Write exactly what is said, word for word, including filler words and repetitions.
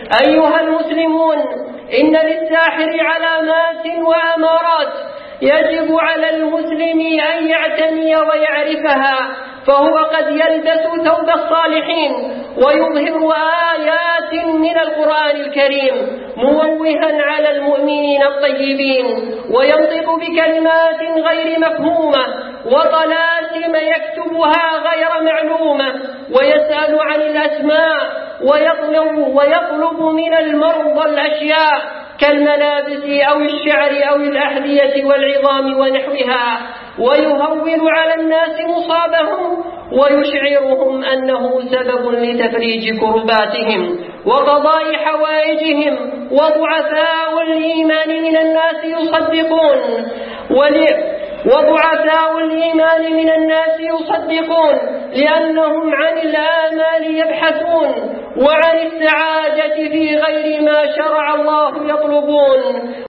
أيها المسلمون، إن للساحر علامات وأمارات يجب على المسلم أن يعتني ويعرفها، فهو قد يلبس ثوب الصالحين ويظهر آيات من القرآن الكريم موجها على المؤمنين الطيبين، وينطق بكلمات غير مفهومة وطلاسم يكتبها غير معلومة، ويسأل عن الأسماء ويطلب, ويطلب من المرضى الأشياء كالملابس أو الشعر أو الأحذية والعظام ونحوها، ويهون على الناس مصابهم ويشعرهم أنه سبب لتفريج كرباتهم وقضاء حوائجهم. وضعفاء الإيمان من الناس يصدقون وضعفاء الإيمان من الناس يصدقون لأنهم عن الآمال يبحثون وعن السعادة في غير ما شرع الله يطلبون.